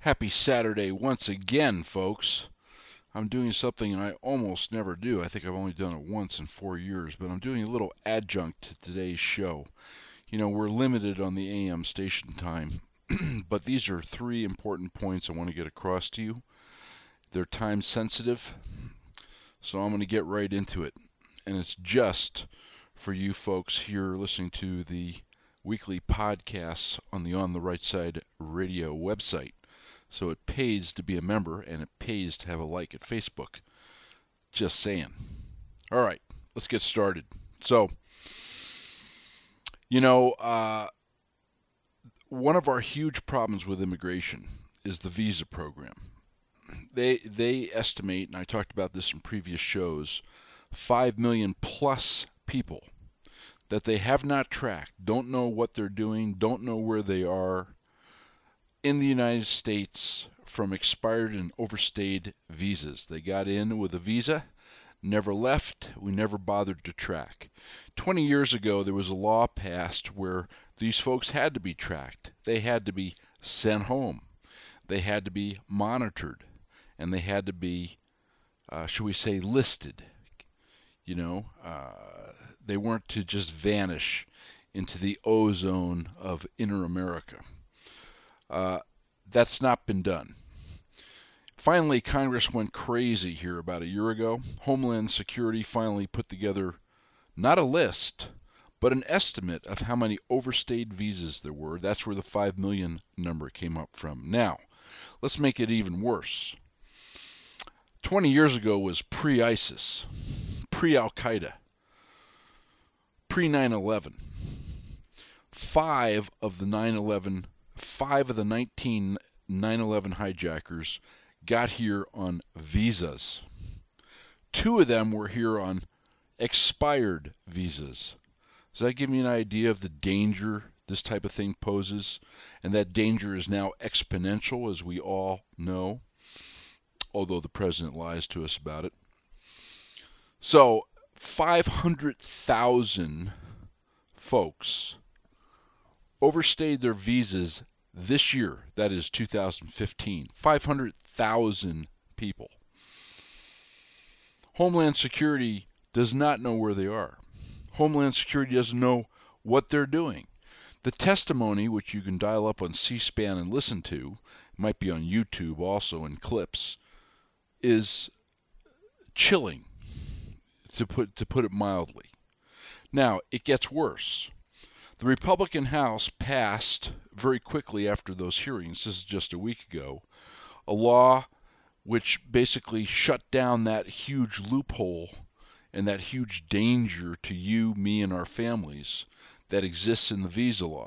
Happy Saturday once again, folks. I'm doing something I almost never do. I think I've only done it once in 4 years, but I'm doing a little adjunct to today's show. You know, we're limited on the AM station time, but these are three important points I want to get across to you. They're time sensitive, so I'm going to get right into it. And it's just for you folks here listening to the weekly podcasts on the On the Right Side radio website. So it pays to be a member, and it pays to have a like at Facebook. Just saying. All right, let's get started. So, one of our huge problems with immigration is the visa program. They estimate, and I talked about this in previous shows, 5 million plus people that they have not tracked, don't know what they're doing, don't know where they are in the United States from expired and overstayed visas. They got in with a visa, never left, we never bothered to track. 20 years ago, there was a law passed where these folks had to be tracked. They had to be sent home. They had to be monitored. And they had to be, should we say, listed. They weren't to just vanish into the ozone of inner America. That's not been done. Finally, Congress went crazy here about a year ago. Homeland Security finally put together not a list, but an estimate of how many overstayed visas there were. That's where the 5 million number came up from. Now, let's make it even worse. 20 years ago was pre-ISIS, pre-Al-Qaeda, pre-9/11. Five of the 19 9/11 hijackers got here on visas. Two of them were here on expired visas. Does that give you an idea of the danger this type of thing poses? And that danger is now exponential, as we all know, although the president lies to us about it. So 500,000 folks overstayed their visas this year, that is 2015. 500,000 people. Homeland Security does not know where they are. Homeland Security doesn't know what they're doing. The testimony, which you can dial up on C-SPAN and listen to, might be on YouTube also in clips, is chilling, to put it mildly. Now, it gets worse. The Republican House passed very quickly after those hearings, this is just a week ago, a law which basically shut down that huge loophole and that huge danger to you, me, and our families that exists in the visa law.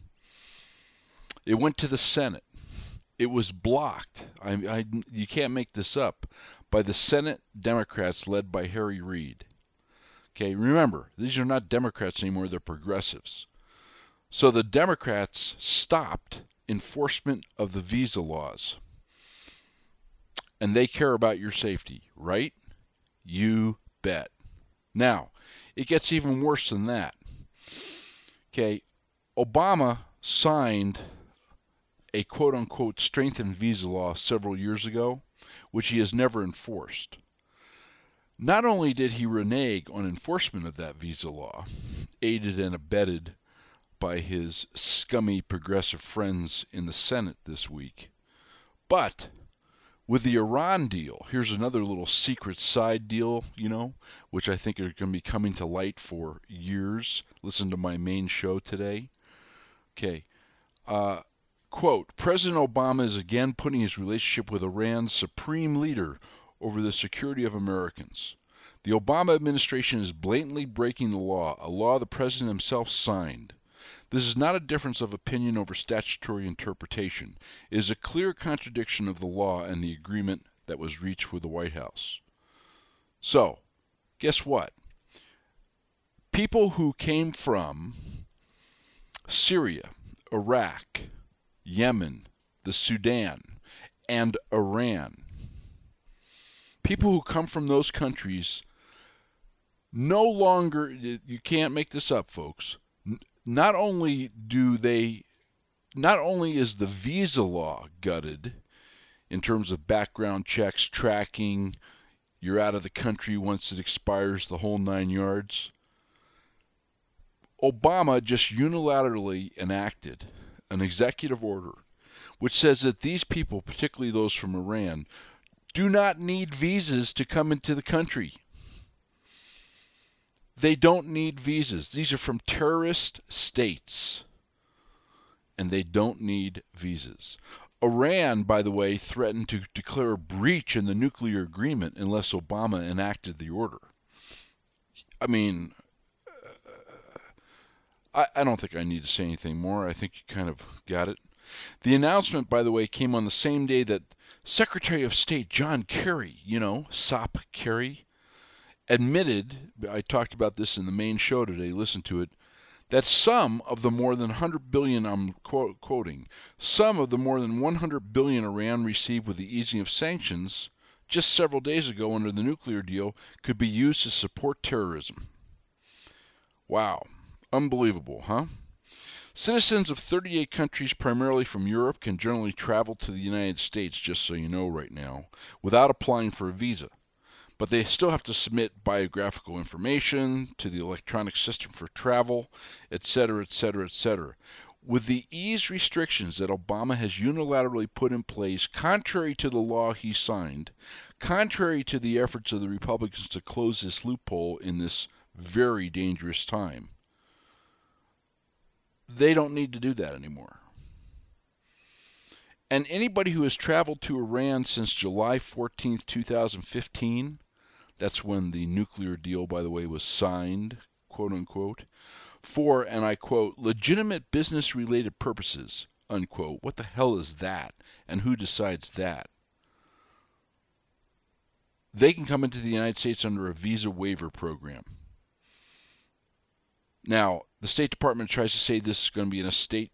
It went to the Senate. It was blocked. You can't make this up, by the Senate Democrats led by Harry Reid. Okay, remember, these are not Democrats anymore, they're progressives. So the Democrats stopped enforcement of the visa laws. And they care about your safety, right? You bet. Now, it gets even worse than that. Okay, Obama signed a quote-unquote strengthened visa law several years ago, which he has never enforced. Not only did he renege on enforcement of that visa law, aided and abetted by his scummy progressive friends in the Senate this week, but with the Iran deal, here's another little secret side deal, which I think are going to be coming to light for years. Listen to my main show today. Okay. Quote, President Obama is again putting his relationship with Iran's supreme leader over the security of Americans. The Obama administration is blatantly breaking the law, a law the president himself signed. This is not a difference of opinion over statutory interpretation. It is a clear contradiction of the law and the agreement that was reached with the White House. So, guess what? People who came from Syria, Iraq, Yemen, the Sudan, and Iran, people who come from those countries no longer, you can't make this up, folks, not only is the visa law gutted, in terms of background checks, tracking, you're out of the country once it expires, the whole 9 yards. Obama just unilaterally enacted an executive order which says that these people, particularly those from Iran, do not need visas to come into the country. They don't need visas. These are from terrorist states, and they don't need visas. Iran, by the way, threatened to declare a breach in the nuclear agreement unless Obama enacted the order. I mean, I don't think I need to say anything more. I think you kind of got it. The announcement, by the way, came on the same day that Secretary of State John Kerry, Sop Kerry, admitted, I talked about this in the main show today, listen to it, that some of the more than 100 billion, I'm quoting, some of the more than 100 billion Iran received with the easing of sanctions just several days ago under the nuclear deal could be used to support terrorism. Wow. Unbelievable, huh? Citizens of 38 countries, primarily from Europe, can generally travel to the United States, just so you know right now, without applying for a visa. But they still have to submit biographical information to the electronic system for travel, etc., etc., etc. With the ease restrictions that Obama has unilaterally put in place, contrary to the law he signed, contrary to the efforts of the Republicans to close this loophole in this very dangerous time, they don't need to do that anymore. And anybody who has traveled to Iran since July 14th, 2015, that's when the nuclear deal, by the way, was signed, quote unquote, for, and I quote, legitimate business-related purposes, unquote. What the hell is that? And who decides that? They can come into the United States under a visa waiver program. Now, the State Department tries to say this is going to be in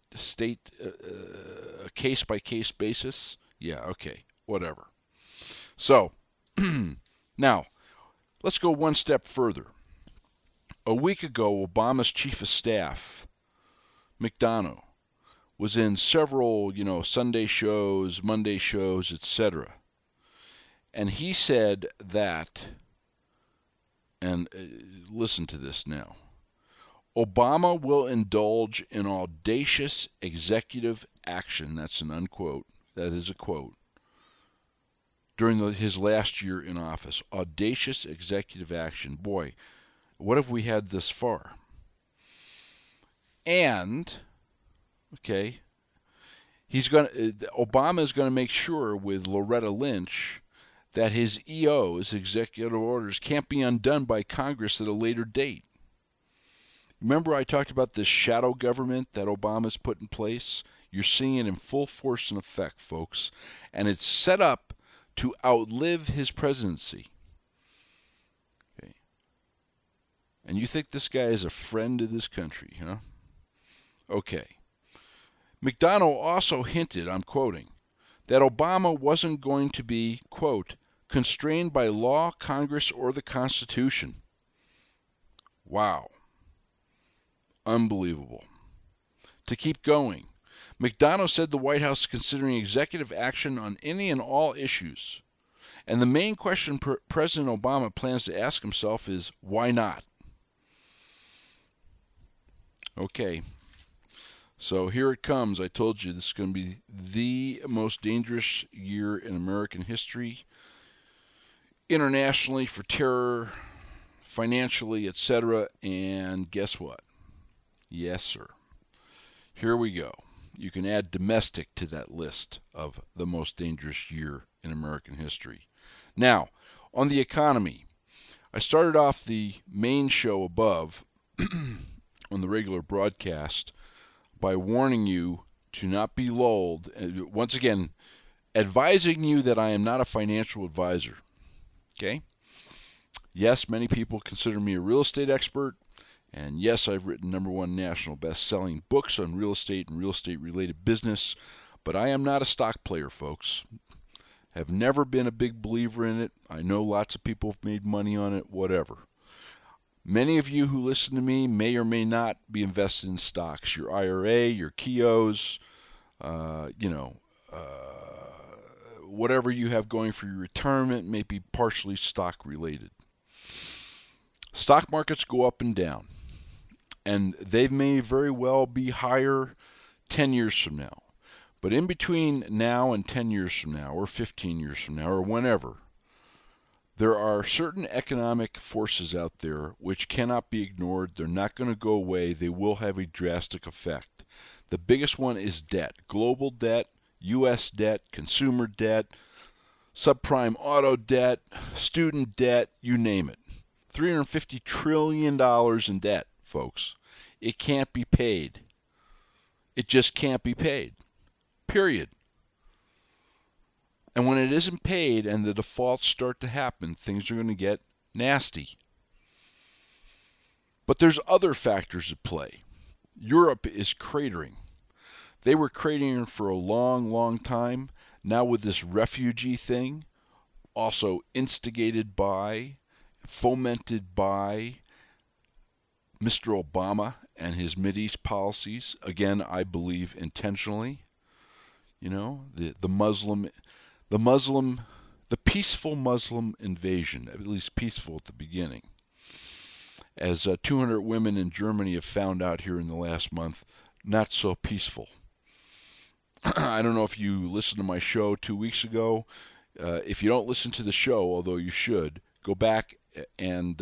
a case-by-case basis. Yeah, okay, whatever. So, now, let's go one step further. A week ago, Obama's chief of staff, McDonough, was in several, Sunday shows, Monday shows, etc. And he said that, and listen to this now, Obama will indulge in audacious executive action, that's an unquote, that is a quote, during his last year in office. Audacious executive action. Boy, what have we had this far? And, okay, Obama is going to make sure with Loretta Lynch that his EOs, executive orders, can't be undone by Congress at a later date. Remember I talked about this shadow government that Obama's put in place? You're seeing it in full force and effect, folks. And it's set up to outlive his presidency. Okay. And you think this guy is a friend of this country, huh? Okay. McDonough also hinted, I'm quoting, that Obama wasn't going to be, quote, constrained by law, Congress, or the Constitution. Wow. Unbelievable. To keep going, McDonough said the White House is considering executive action on any and all issues. And the main question President Obama plans to ask himself is, why not? Okay. So here it comes. I told you this is going to be the most dangerous year in American history. Internationally for terror, financially, etc. And guess what? Yes, sir. Here we go. You can add domestic to that list of the most dangerous year in American history. Now, on the economy, I started off the main show above on the regular broadcast by warning you to not be lulled. Once again, advising you that I am not a financial advisor. Okay? Yes, many people consider me a real estate expert. And yes, I've written #1 national best-selling books on real estate and real estate-related business, but I am not a stock player, folks. Have never been a big believer in it. I know lots of people have made money on it, whatever. Many of you who listen to me may or may not be invested in stocks. Your IRA, your Kios, whatever you have going for your retirement may be partially stock related. Stock markets go up and down, and they may very well be higher 10 years from now. But in between now and 10 years from now, or 15 years from now, or whenever, there are certain economic forces out there which cannot be ignored. They're not going to go away. They will have a drastic effect. The biggest one is debt. Global debt, U.S. debt, consumer debt, subprime auto debt, student debt, you name it. $350 trillion in debt, folks. It can't be paid. It just can't be paid. Period. And when it isn't paid and the defaults start to happen, things are going to get nasty. But there's other factors at play. Europe is cratering. They were cratering for a long, long time. Now with this refugee thing, also instigated by, fomented by Mr. Obama and his Mideast policies, again, I believe intentionally. You know, the peaceful Muslim invasion, at least peaceful at the beginning. As 200 women in Germany have found out here in the last month, not so peaceful. I don't know if you listened to my show 2 weeks ago. If you don't listen to the show, although you should, go back and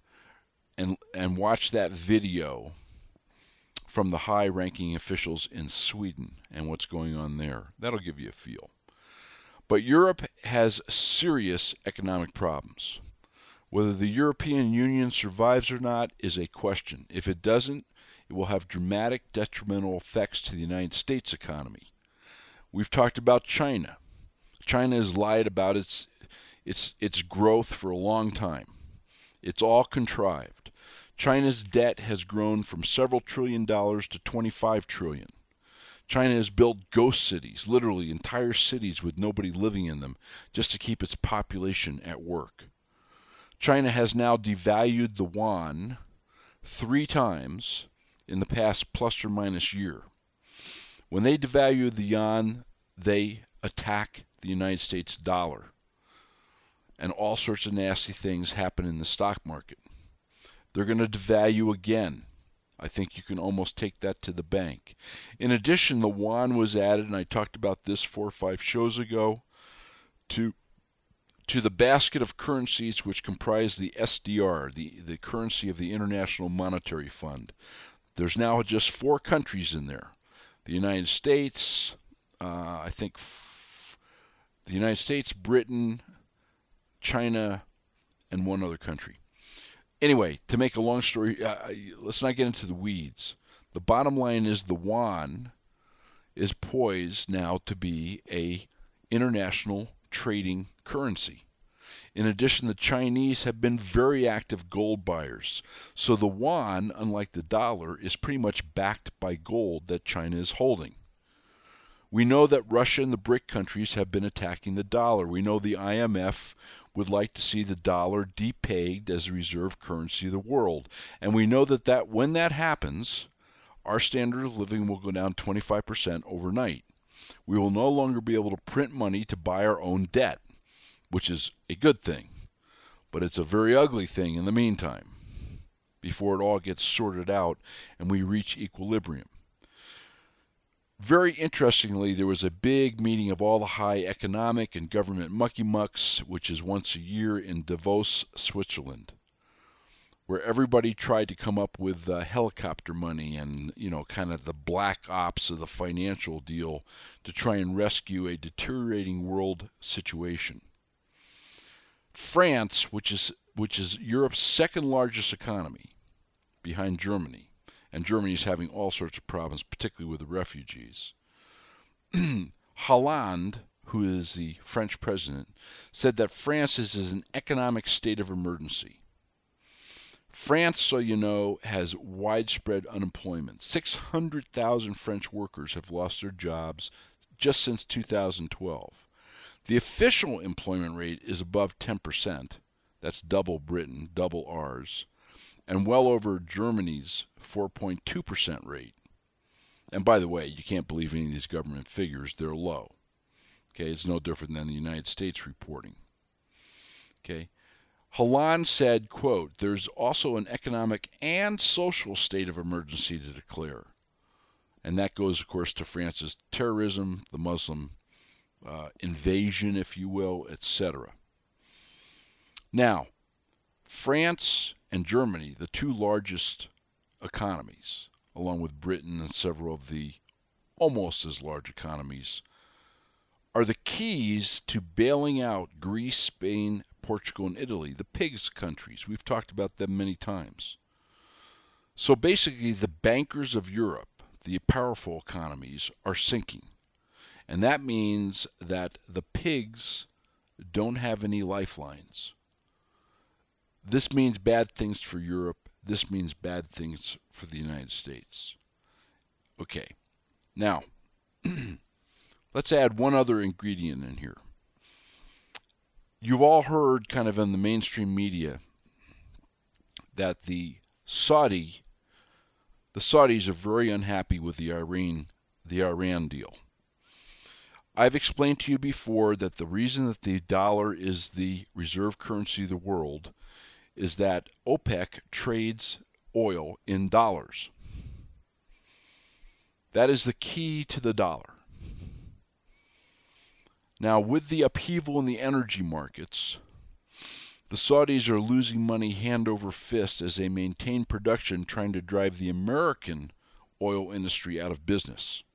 watch that video from the high-ranking officials in Sweden and what's going on there. That'll give you a feel. But Europe has serious economic problems. Whether the European Union survives or not is a question. If it doesn't, it will have dramatic detrimental effects to the United States economy. We've talked about China. China has lied about its growth for a long time. It's all contrived. China's debt has grown from several $trillion to $25 trillion. China has built ghost cities, literally entire cities with nobody living in them, just to keep its population at work. China has now devalued the yuan 3 times in the past plus or minus year. When they devalue the yuan, they attack the United States dollar. And all sorts of nasty things happen in the stock market. They're going to devalue again. I think you can almost take that to the bank. In addition, the yuan was added, and I talked about this 4 or 5 shows ago, to the basket of currencies which comprise the SDR, the currency of the International Monetary Fund. There's now just 4 countries in there. The United States, the United States, Britain, China, and 1 other country. Anyway, to make a long story, let's not get into the weeds. The bottom line is the yuan is poised now to be a international trading currency. In addition, the Chinese have been very active gold buyers. So the yuan, unlike the dollar, is pretty much backed by gold that China is holding. We know that Russia and the BRIC countries have been attacking the dollar. We know the IMF would like to see the dollar depegged as a reserve currency of the world. And we know that when that happens, our standard of living will go down 25% overnight. We will no longer be able to print money to buy our own debt, which is a good thing. But it's a very ugly thing in the meantime, before it all gets sorted out and we reach equilibrium. Very interestingly, there was a big meeting of all the high economic and government mucky-mucks, which is once a year in Davos, Switzerland, where everybody tried to come up with helicopter money and, kind of the black ops of the financial deal to try and rescue a deteriorating world situation. France, which is Europe's second largest economy, behind Germany, and Germany is having all sorts of problems, particularly with the refugees. Hollande, who is the French president, said that France is in an economic state of emergency. France, so you know, has widespread unemployment. 600,000 French workers have lost their jobs just since 2012. The official employment rate is above 10%. That's double Britain, double ours, and well over Germany's 4.2% rate. And by the way, you can't believe any of these government figures. They're low. Okay, it's no different than the United States reporting. Okay. Hollande said, quote, "There's also an economic and social state of emergency to declare." And that goes, of course, to France's terrorism, the Muslim invasion, if you will, etc. Now, France and Germany, the two largest economies, along with Britain and several of the almost as large economies, are the keys to bailing out Greece, Spain, Portugal, and Italy, the pigs countries. We've talked about them many times. So basically, the bankers of Europe, the powerful economies, are sinking. And that means that the pigs don't have any lifelines. This means bad things for Europe. This means bad things for the United States. Okay. Now, let's add one other ingredient in here. You've all heard kind of in the mainstream media that the Saudis are very unhappy with the Iran deal. I've explained to you before that the reason that the dollar is the reserve currency of the world is that OPEC trades oil in dollars. That is the key to the dollar. Now, with the upheaval in the energy markets, the Saudis are losing money hand over fist as they maintain production, trying to drive the American oil industry out of business.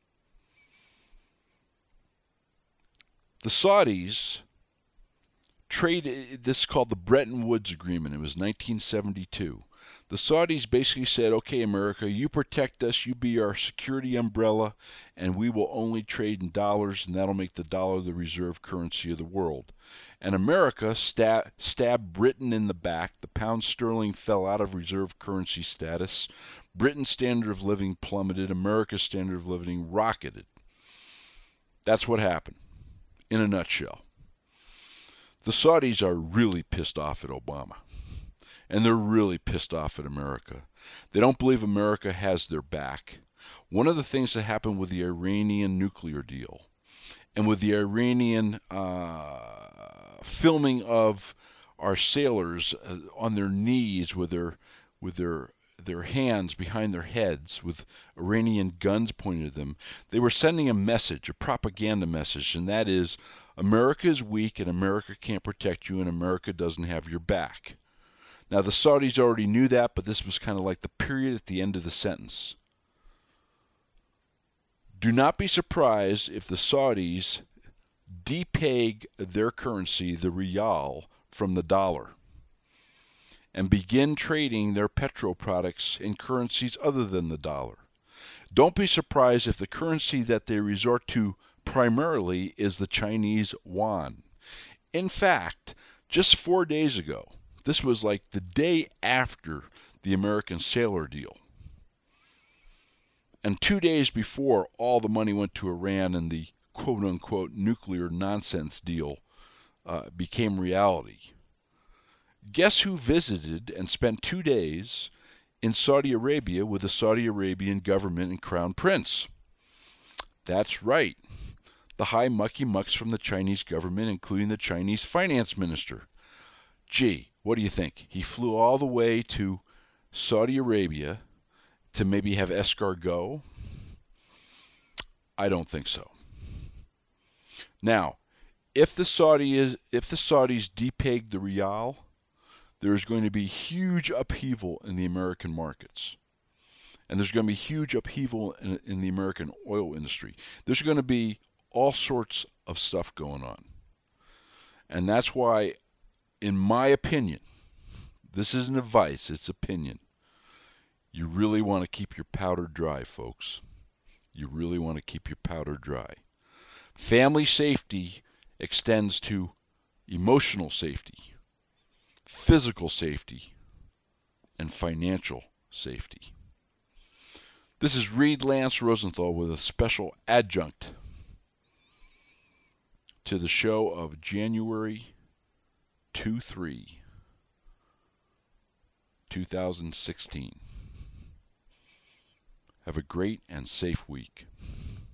The Saudis this is called the Bretton Woods Agreement. It was 1972. The Saudis basically said, okay, America, you protect us, you be our security umbrella, and we will only trade in dollars, and that'll make the dollar the reserve currency of the world. And America stabbed Britain in the back. The pound sterling fell out of reserve currency status. Britain's standard of living plummeted. America's standard of living rocketed. That's what happened, in a nutshell. The Saudis are really pissed off at Obama. And they're really pissed off at America. They don't believe America has their back. One of the things that happened with the Iranian nuclear deal and with the Iranian filming of our sailors on their knees with their hands behind their heads with Iranian guns pointed at them, they were sending a message, a propaganda message, and that is, America is weak and America can't protect you and America doesn't have your back. Now, the Saudis already knew that, but this was kind of like the period at the end of the sentence. Do not be surprised if the Saudis depeg their currency, the rial, from the dollar and begin trading their petro products in currencies other than the dollar. Don't be surprised if the currency that they resort to primarily is the Chinese yuan. In fact, just 4 days ago, this was like the day after the American sailor deal. And 2 days before all the money went to Iran and the quote-unquote nuclear nonsense deal became reality. Guess who visited and spent 2 days in Saudi Arabia with the Saudi Arabian government and crown prince? That's right. The high mucky-mucks from the Chinese government, including the Chinese finance minister. Gee, what do you think? He flew all the way to Saudi Arabia to maybe have escargot? I don't think so. Now, if the Saudis depeg the rial, there is going to be huge upheaval in the American markets. And there's going to be huge upheaval in the American oil industry. There's going to be all sorts of stuff going on. And that's why, in my opinion, this isn't advice, it's opinion. You really want to keep your powder dry, folks. You really want to keep your powder dry. Family safety extends to emotional safety, physical safety, and financial safety. This is Reed Lance Rosenthal with a special adjunct to the show of January 2016. Have a great and safe week.